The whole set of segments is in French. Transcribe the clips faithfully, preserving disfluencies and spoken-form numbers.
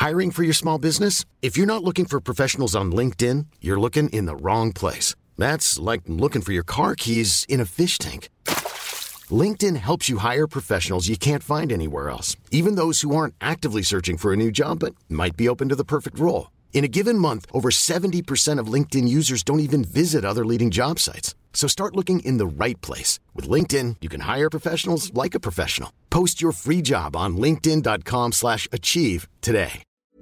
Hiring for your small business? If you're not looking for professionals on LinkedIn, you're looking in the wrong place. That's like looking for your car keys in a fish tank. LinkedIn helps you hire professionals you can't find anywhere else, even those who aren't actively searching for a new job but might be open to the perfect role. In a given month, over seventy percent of LinkedIn users don't even visit other leading job sites. So start looking in the right place. With LinkedIn, you can hire professionals like a professional. Post your free job on linkedin.com slash achieve today.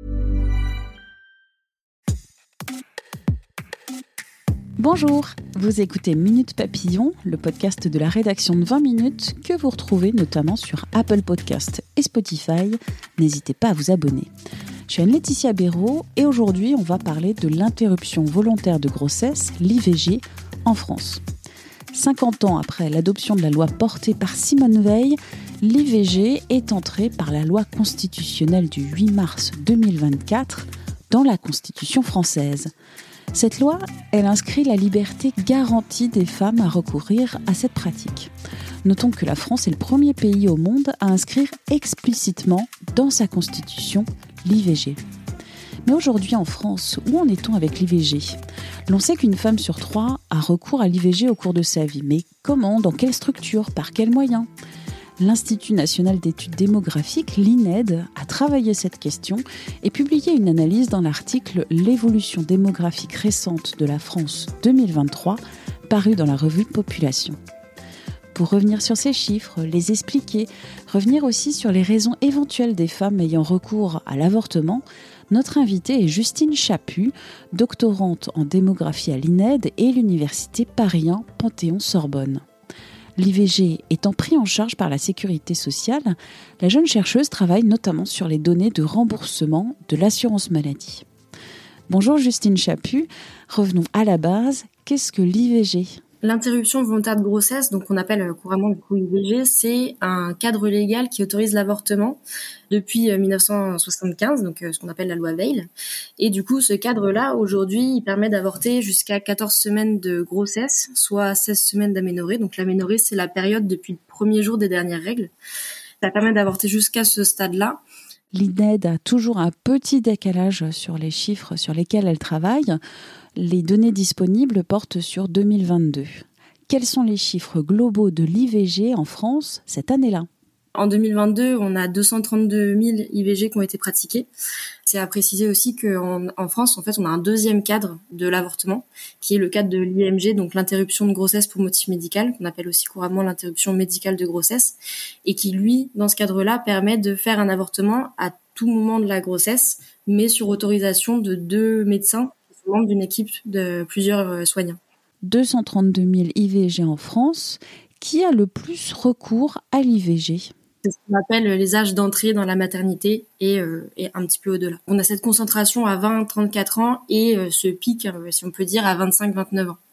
Bonjour, vous écoutez Minute Papillon, le podcast de la rédaction de vingt minutes que vous retrouvez notamment sur Apple Podcast et Spotify. N'hésitez pas à vous abonner. Je suis Anne-Laetitia Béraud et aujourd'hui on va parler de l'interruption volontaire de grossesse, l'I V G, en France. cinquante ans après l'adoption de la loi portée par Simone Veil, l'I V G est entrée par la loi constitutionnelle du huit mars deux mille vingt-quatre dans la Constitution française. Cette loi, elle inscrit la liberté garantie des femmes à recourir à cette pratique. Notons que la France est le premier pays au monde à inscrire explicitement dans sa constitution l'I V G. Mais aujourd'hui en France, où en est-on avec l'I V G ? L'on sait qu'une femme sur trois a recours à l'I V G au cours de sa vie. Mais comment ? Dans quelle structure ? Par quels moyens ? L'Institut national d'études démographiques, l'I N E D, a travaillé cette question et publié une analyse dans l'article « L'évolution démographique récente de la France deux mille vingt-trois » paru dans la revue Population. Pour revenir sur ces chiffres, les expliquer, revenir aussi sur les raisons éventuelles des femmes ayant recours à l'avortement, notre invitée est Justine Chaput, doctorante en démographie à l'I N E D et l'université Paris un Panthéon-Sorbonne. L'I V G étant pris en charge par la sécurité sociale, la jeune chercheuse travaille notamment sur les données de remboursement de l'assurance maladie. Bonjour Justine Chaput, revenons à la base, qu'est-ce que l'I V G ? L'interruption volontaire de grossesse, donc on appelle couramment du coup I V G, c'est un cadre légal qui autorise l'avortement depuis dix-neuf cent soixante-quinze, donc ce qu'on appelle la loi Veil. Et du coup, ce cadre-là, aujourd'hui, il permet d'avorter jusqu'à quatorze semaines de grossesse, soit seize semaines d'aménorrhée. Donc l'aménorrhée, c'est la période depuis le premier jour des dernières règles. Ça permet d'avorter jusqu'à ce stade-là. L'I N E D a toujours un petit décalage sur les chiffres sur lesquels elle travaille. Les données disponibles portent sur deux mille vingt-deux. Quels sont les chiffres globaux de l'I V G en France cette année-là ? En deux mille vingt-deux, on a deux cent trente-deux mille I V G qui ont été pratiqués. C'est à préciser aussi qu'en en France, en fait, on a un deuxième cadre de l'avortement, qui est le cadre de l'I M G, donc l'interruption de grossesse pour motif médical, qu'on appelle aussi couramment l'interruption médicale de grossesse, et qui, lui, dans ce cadre-là, permet de faire un avortement à tout moment de la grossesse, mais sur autorisation de deux médecins qui sont membres d'une équipe de plusieurs soignants. deux cent trente-deux mille I V G en France. Qui a le plus recours à l'I V G ? C'est ce qu'on appelle les âges d'entrée dans la maternité et, euh, et un petit peu au-delà. On a cette concentration à vingt à trente-quatre ans et euh, ce pic, euh, si on peut dire, à vingt-cinq à vingt-neuf ans.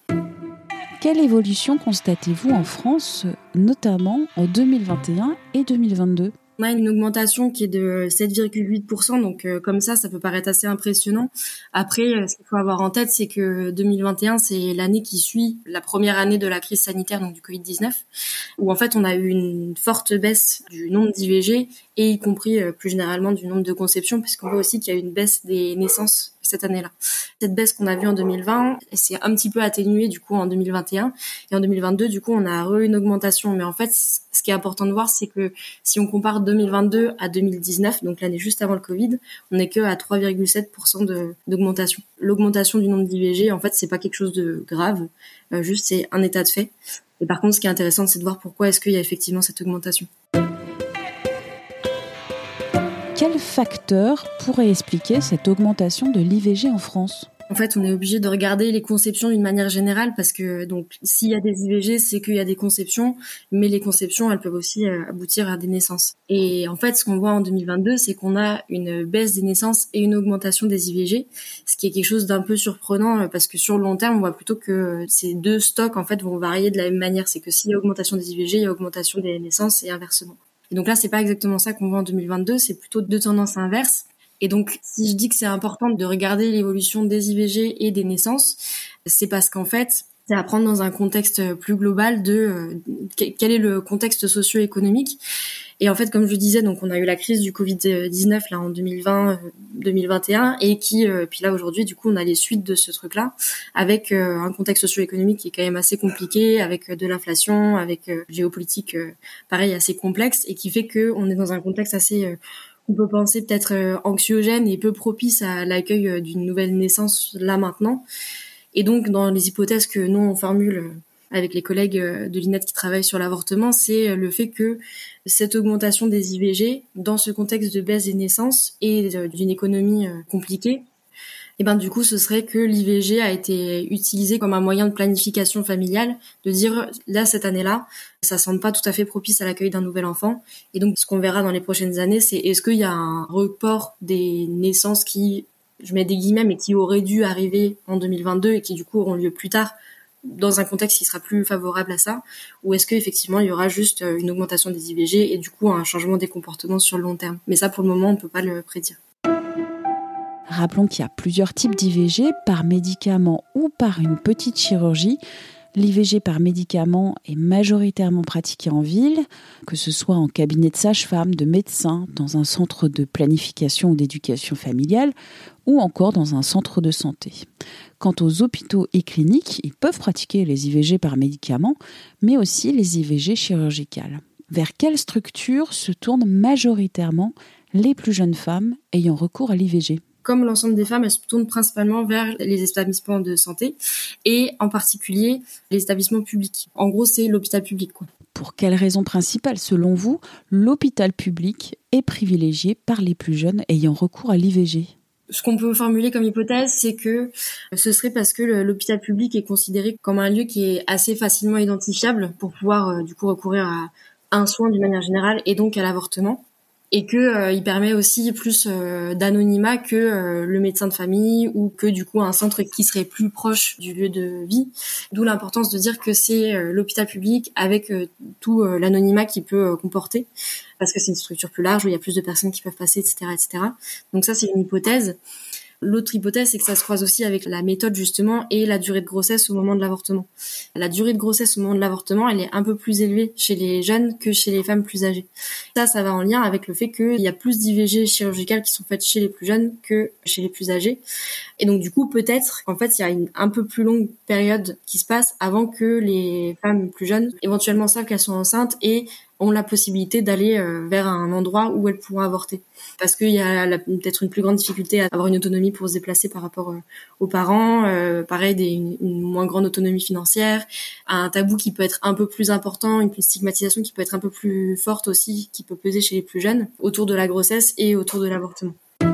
Quelle évolution constatez-vous en France, notamment en deux mille vingt et un et deux mille vingt-deux ? On a une augmentation qui est de sept virgule huit pour cent, donc euh, comme ça, ça peut paraître assez impressionnant. Après, euh, ce qu'il faut avoir en tête, c'est que deux mille vingt et un, c'est l'année qui suit la première année de la crise sanitaire, donc du covid dix-neuf, où en fait, on a eu une forte baisse du nombre d'I V G et y compris euh, plus généralement du nombre de conceptions, puisqu'on voit aussi qu'il y a eu une baisse des naissances cette année-là. Cette baisse qu'on a vue en deux mille vingt, c'est un petit peu atténuée du coup en deux mille vingt et un, et en deux mille vingt-deux, du coup, on a re une augmentation. Mais en fait, ce qui est important de voir, c'est que si on compare deux mille vingt-deux à deux mille dix-neuf, donc l'année juste avant le Covid, on n'est que à trois virgule sept pour cent de, d'augmentation. L'augmentation du nombre d'I V G, en fait, c'est pas quelque chose de grave, euh, juste c'est un état de fait. Et par contre, ce qui est intéressant, c'est de voir pourquoi est-ce qu'il y a effectivement cette augmentation. Quel facteur pourrait expliquer cette augmentation de l'I V G en France ? En fait, on est obligé de regarder les conceptions d'une manière générale parce que donc s'il y a des I V G, c'est qu'il y a des conceptions, mais les conceptions, elles peuvent aussi aboutir à des naissances. Et en fait, ce qu'on voit en deux mille vingt-deux, c'est qu'on a une baisse des naissances et une augmentation des I V G, ce qui est quelque chose d'un peu surprenant parce que sur le long terme, on voit plutôt que ces deux stocks en fait vont varier de la même manière. C'est que s'il y a augmentation des I V G, il y a augmentation des naissances et inversement. Et donc là, c'est pas exactement ça qu'on voit en deux mille vingt-deux, c'est plutôt deux tendances inverses. Et donc, si je dis que c'est important de regarder l'évolution des I V G et des naissances, c'est parce qu'en fait, c'est à prendre dans un contexte plus global de euh, quel est le contexte socio-économique. Et en fait, comme je le disais, donc on a eu la crise du covid dix-neuf là en deux mille vingt, deux mille vingt et un, et qui, euh, puis là aujourd'hui, du coup, on a les suites de ce truc-là, avec euh, un contexte socio-économique qui est quand même assez compliqué, avec euh, de l'inflation, avec euh, géopolitique, euh, pareil, assez complexe, et qui fait que on est dans un contexte assez, euh, on peut penser peut-être euh, anxiogène et peu propice à l'accueil euh, d'une nouvelle naissance là maintenant. Et donc, dans les hypothèses que nous, on formule avec les collègues de l'I N E T qui travaillent sur l'avortement, c'est le fait que cette augmentation des I V G, dans ce contexte de baisse des naissances et d'une économie compliquée, et ben du coup, ce serait que l'I V G a été utilisé comme un moyen de planification familiale, de dire, là, cette année-là, ça semble pas tout à fait propice à l'accueil d'un nouvel enfant. Et donc, ce qu'on verra dans les prochaines années, c'est est-ce qu'il y a un report des naissances qui... je mets des guillemets, mais qui auraient dû arriver en deux mille vingt-deux et qui du coup auront lieu plus tard dans un contexte qui sera plus favorable à ça, ou est-ce qu'effectivement il y aura juste une augmentation des I V G et du coup un changement des comportements sur le long terme. Mais ça, pour le moment, on peut pas le prédire. Rappelons qu'il y a plusieurs types d'I V G, par médicament ou par une petite chirurgie. L'I V G par médicament est majoritairement pratiqué en ville, que ce soit en cabinet de sage-femme, de médecin, dans un centre de planification ou d'éducation familiale, ou encore dans un centre de santé. Quant aux hôpitaux et cliniques, ils peuvent pratiquer les I V G par médicament, mais aussi les I V G chirurgicales. Vers quelle structure se tournent majoritairement les plus jeunes femmes ayant recours à l'I V G ? Comme l'ensemble des femmes, elles se tournent principalement vers les établissements de santé et en particulier les établissements publics. En gros, c'est l'hôpital public, quoi. Pour quelle raison principale, selon vous, l'hôpital public est privilégié par les plus jeunes ayant recours à l'I V G ? Ce qu'on peut formuler comme hypothèse, c'est que ce serait parce que l'hôpital public est considéré comme un lieu qui est assez facilement identifiable pour pouvoir euh, du coup recourir à un soin d'une manière générale et donc à l'avortement. Et que euh, il permet aussi plus euh, d'anonymat que euh, le médecin de famille ou que du coup un centre qui serait plus proche du lieu de vie. D'où l'importance de dire que c'est euh, l'hôpital public avec euh, tout euh, l'anonymat qu'il peut euh, comporter, parce que c'est une structure plus large où il y a plus de personnes qui peuvent passer, et cetera, et cetera. Donc ça, c'est une hypothèse. L'autre hypothèse, c'est que ça se croise aussi avec la méthode justement et la durée de grossesse au moment de l'avortement. La durée de grossesse au moment de l'avortement, elle est un peu plus élevée chez les jeunes que chez les femmes plus âgées. Ça, ça va en lien avec le fait qu'il y a plus d'I V G chirurgicales qui sont faites chez les plus jeunes que chez les plus âgés. Et donc du coup, peut-être qu'en fait, il y a une un peu plus longue période qui se passe avant que les femmes plus jeunes éventuellement savent qu'elles sont enceintes et ont la possibilité d'aller euh, vers un endroit où elles pourront avorter. Parce qu'il y a la, peut-être une plus grande difficulté à avoir une autonomie pour se déplacer par rapport euh, aux parents, euh, pareil, des, une, une moins grande autonomie financière, un tabou qui peut être un peu plus important, une stigmatisation qui peut être un peu plus forte aussi, qui peut peser chez les plus jeunes, autour de la grossesse et autour de l'avortement.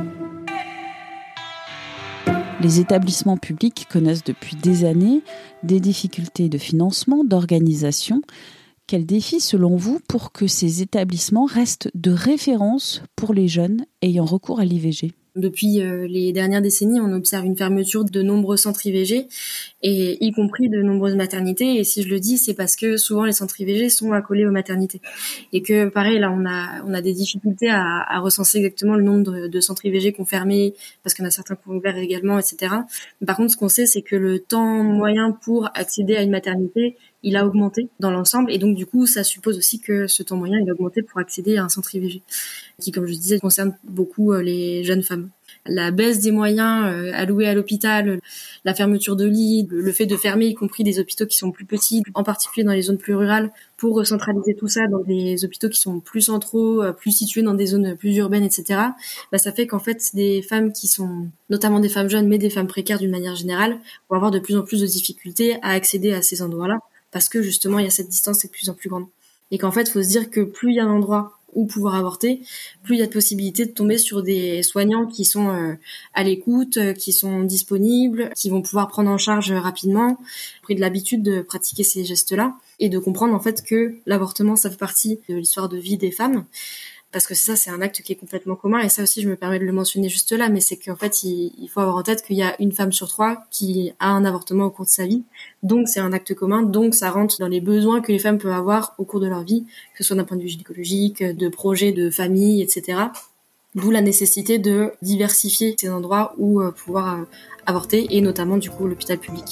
Les établissements publics connaissent depuis des années des difficultés de financement, d'organisation. Quel défi, selon vous, pour que ces établissements restent de référence pour les jeunes ayant recours à l'I V G ? Depuis euh, les dernières décennies, on observe une fermeture de nombreux centres I V G, et y compris de nombreuses maternités. Et si je le dis, c'est parce que souvent les centres I V G sont accolés aux maternités. Et que pareil, là, on a on a des difficultés à, à recenser exactement le nombre de, de centres I V G qui ont fermé, parce qu'il y en a certains qui ont ouvert également, et cetera. Mais par contre, ce qu'on sait, c'est que le temps moyen pour accéder à une maternité, il a augmenté dans l'ensemble, et donc du coup, ça suppose aussi que ce temps moyen, il a augmenté pour accéder à un centre I V G, qui, comme je disais, concerne beaucoup les jeunes femmes. La baisse des moyens euh, alloués à l'hôpital, la fermeture de lits, le fait de fermer y compris des hôpitaux qui sont plus petits, en particulier dans les zones plus rurales, pour recentraliser tout ça dans des hôpitaux qui sont plus centraux, plus situés dans des zones plus urbaines, et cetera. Bah, ça fait qu'en fait, des femmes qui sont, notamment des femmes jeunes, mais des femmes précaires d'une manière générale, vont avoir de plus en plus de difficultés à accéder à ces endroits-là, parce que justement, il y a cette distance qui est de plus en plus grande. Et qu'en fait, il faut se dire que plus il y a un endroit où pouvoir avorter, plus il y a de possibilités de tomber sur des soignants qui sont euh, à l'écoute, euh, qui sont disponibles, qui vont pouvoir prendre en charge rapidement, pris de l'habitude de pratiquer ces gestes-là, et de comprendre en fait que l'avortement, ça fait partie de l'histoire de vie des femmes. Parce que c'est ça, c'est un acte qui est complètement commun, et ça aussi je me permets de le mentionner juste là, mais c'est qu'en fait il, il faut avoir en tête qu'il y a une femme sur trois qui a un avortement au cours de sa vie, donc c'est un acte commun, donc ça rentre dans les besoins que les femmes peuvent avoir au cours de leur vie, que ce soit d'un point de vue gynécologique, de projet de famille, et cetera. D'où la nécessité de diversifier ces endroits où euh, pouvoir euh, avorter, et notamment du coup l'hôpital public.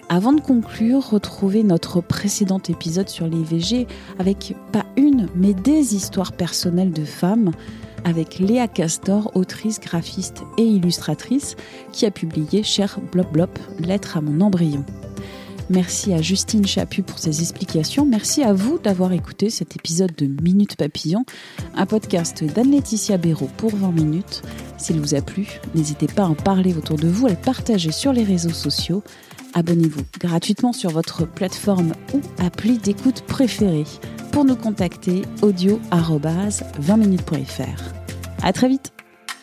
Avant de conclure, retrouvez notre précédent épisode sur l'I V G avec pas une, mais des histoires personnelles de femmes, avec Léa Castor, autrice, graphiste et illustratrice, qui a publié Cher Blop Blop, lettre à mon embryon. Merci à Justine Chaput pour ses explications. Merci à vous d'avoir écouté cet épisode de Minute Papillon, un podcast d'Anne-Laetitia Béraud pour vingt minutes. S'il vous a plu, n'hésitez pas à en parler autour de vous, à le partager sur les réseaux sociaux. Abonnez-vous gratuitement sur votre plateforme ou appli d'écoute préférée. Pour nous contacter, audio arobase vingt minutes point f r. À très vite.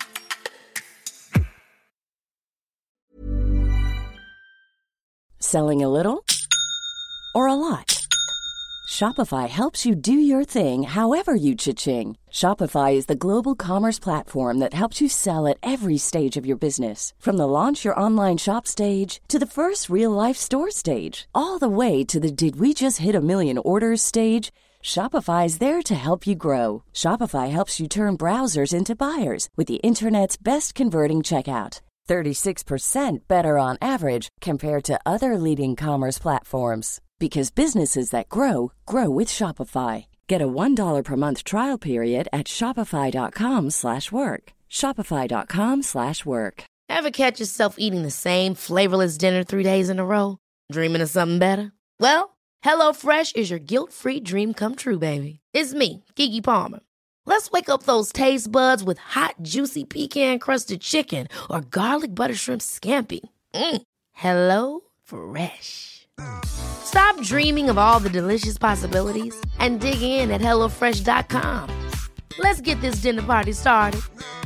Selling a little or a lot? Shopify helps you do your thing however you cha-ching. Shopify is the global commerce platform that helps you sell at every stage of your business. From the launch your online shop stage to the first real-life store stage, all the way to the did we just hit a million orders stage. Shopify is there to help you grow. Shopify helps you turn browsers into buyers with the internet's best converting checkout. thirty-six percent better on average compared to other leading commerce platforms. Because businesses that grow, grow with Shopify. Get a one dollar per month trial period at shopify.com slash work. Shopify.com slash work. Ever catch yourself eating the same flavorless dinner three days in a row? Dreaming of something better? Well, HelloFresh is your guilt-free dream come true, baby. It's me, Keke Palmer. Let's wake up those taste buds with hot, juicy pecan-crusted chicken or garlic butter shrimp scampi. Mm. Hello Fresh. Stop dreaming of all the delicious possibilities and dig in at hello fresh dot com. Let's get this dinner party started.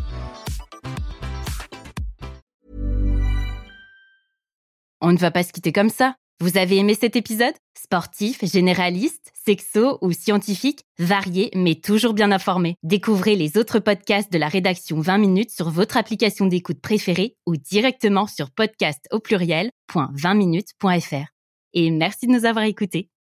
On ne va pas se quitter comme ça. Vous avez aimé cet épisode ? Sportif, généraliste, sexo ou scientifique, varié mais toujours bien informé. Découvrez les autres podcasts de la rédaction vingt minutes sur votre application d'écoute préférée ou directement sur podcast au pluriel point vingt minutes point f r. Et merci de nous avoir écoutés.